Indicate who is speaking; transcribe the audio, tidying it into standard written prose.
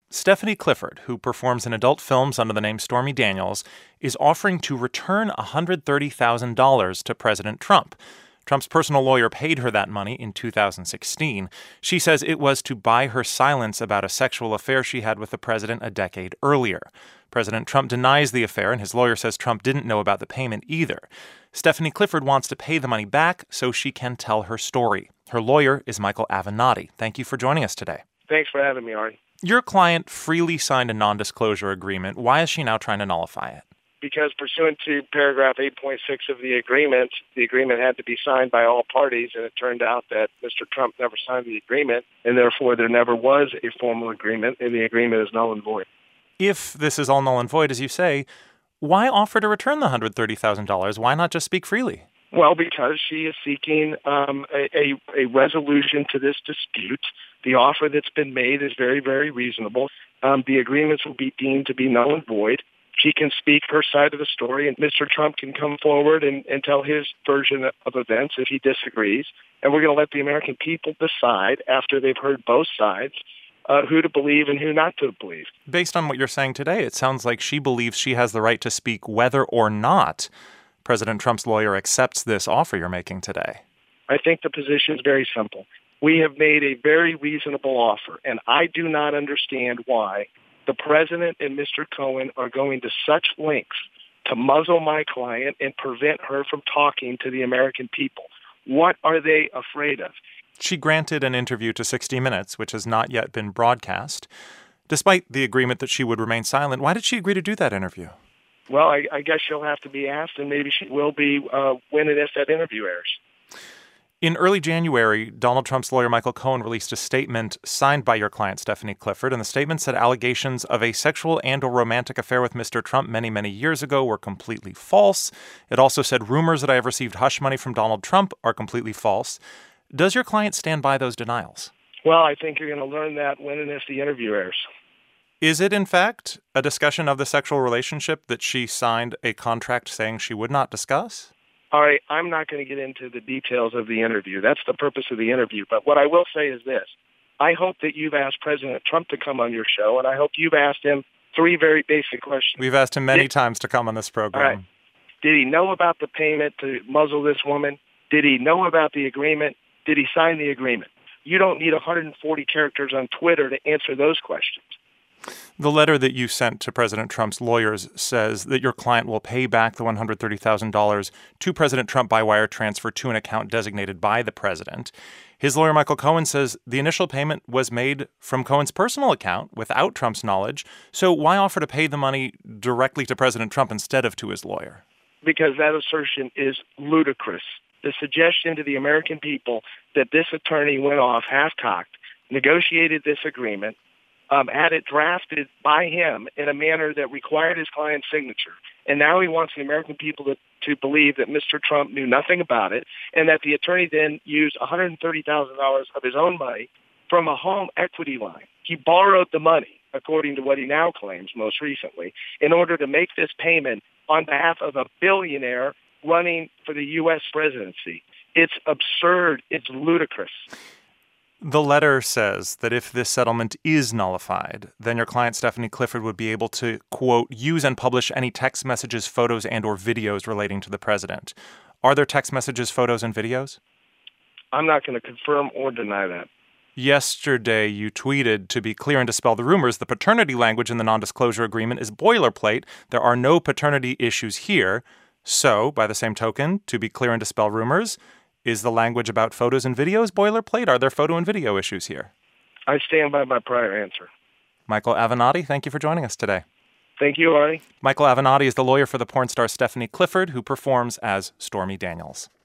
Speaker 1: Stephanie Clifford, who performs in adult films under the name Stormy Daniels, is offering to return $130,000 to President Trump. Trump's personal lawyer paid her that money in 2016. She says it was to buy her silence about a sexual affair she had with the president a decade earlier. President Trump denies the affair, and his lawyer says Trump didn't know about the payment either. Stephanie Clifford wants to pay the money back so she can tell her story. Her lawyer is Michael Avenatti. Thank you for joining us today.
Speaker 2: Thanks for having me, Ari.
Speaker 1: Your client freely signed a non-disclosure agreement. Why is she now trying to nullify it?
Speaker 2: Because pursuant to paragraph 8.6 of the agreement had to be signed by all parties, and it turned out that Mr. Trump never signed the agreement, and therefore there never was a formal agreement, and the agreement is null and void.
Speaker 1: If this is all null and void, as you say, why offer to return the $130,000? Why not just speak freely?
Speaker 2: Well, because she is seeking a resolution to this dispute. The offer that's been made is very, very reasonable. The agreements will be deemed to be null and void. She can speak her side of the story, and Mr. Trump can come forward and tell his version of events if he disagrees. And we're going to let the American people decide, after they've heard both sides, who to believe and who not to believe.
Speaker 1: Based on what you're saying today, it sounds like she believes she has the right to speak whether or not President Trump's lawyer accepts this offer you're making today.
Speaker 2: I think the position is very simple. We have made a very reasonable offer, and I do not understand why the president and Mr. Cohen are going to such lengths to muzzle my client and prevent her from talking to the American people. What are they afraid of?
Speaker 1: She granted an interview to 60 Minutes, which has not yet been broadcast. Despite the agreement that she would remain silent, why did she agree to do that interview?
Speaker 2: Well, I guess she'll have to be asked, and maybe she will be when and if that interview airs.
Speaker 1: In early January, Donald Trump's lawyer Michael Cohen released a statement signed by your client, Stephanie Clifford, and the statement said allegations of a sexual and/or romantic affair with Mr. Trump many, many years ago were completely false. It also said rumors that I have received hush money from Donald Trump are completely false. Does your client stand by those denials?
Speaker 2: Well, I think you're going to learn that when and if the interview airs.
Speaker 1: Is it, in fact, a discussion of the sexual relationship that she signed a contract saying she would not discuss?
Speaker 2: All right, I'm not going to get into the details of the interview. That's the purpose of the interview. But what I will say is this. I hope that you've asked President Trump to come on your show, and I hope you've asked him three very basic questions.
Speaker 1: We've asked him many times to come on this program.
Speaker 2: All right. Did he know about the payment to muzzle this woman? Did he know about the agreement? Did he sign the agreement? You don't need 140 characters on Twitter to answer those questions.
Speaker 1: The letter that you sent to President Trump's lawyers says that your client will pay back the $130,000 to President Trump by wire transfer to an account designated by the president. His lawyer, Michael Cohen, says the initial payment was made from Cohen's personal account without Trump's knowledge. So why offer to pay the money directly to President Trump instead of to his lawyer?
Speaker 2: Because that assertion is ludicrous. The suggestion to the American people that this attorney went off half-cocked, negotiated this agreement, had it drafted by him in a manner that required his client's signature. And now he wants the American people to believe that Mr. Trump knew nothing about it and that the attorney then used $130,000 of his own money from a home equity line. He borrowed the money, according to what he now claims most recently, in order to make this payment on behalf of a billionaire running for the U.S. presidency. It's absurd. It's ludicrous.
Speaker 1: The letter says that if this settlement is nullified, then your client, Stephanie Clifford, would be able to, quote, use and publish any text messages, photos, and or videos relating to the president. Are there text messages, photos, and videos?
Speaker 2: I'm not going to confirm or deny that.
Speaker 1: Yesterday, you tweeted, to be clear and dispel the rumors, the paternity language in the non-disclosure agreement is boilerplate. There are no paternity issues here. So, by the same token, to be clear and dispel rumors, is the language about photos and videos boilerplate? Are there photo and video issues here?
Speaker 2: I stand by my prior answer.
Speaker 1: Michael Avenatti, thank you for joining us today.
Speaker 2: Thank you, Artie.
Speaker 1: Michael Avenatti is the lawyer for the porn star Stephanie Clifford, who performs as Stormy Daniels.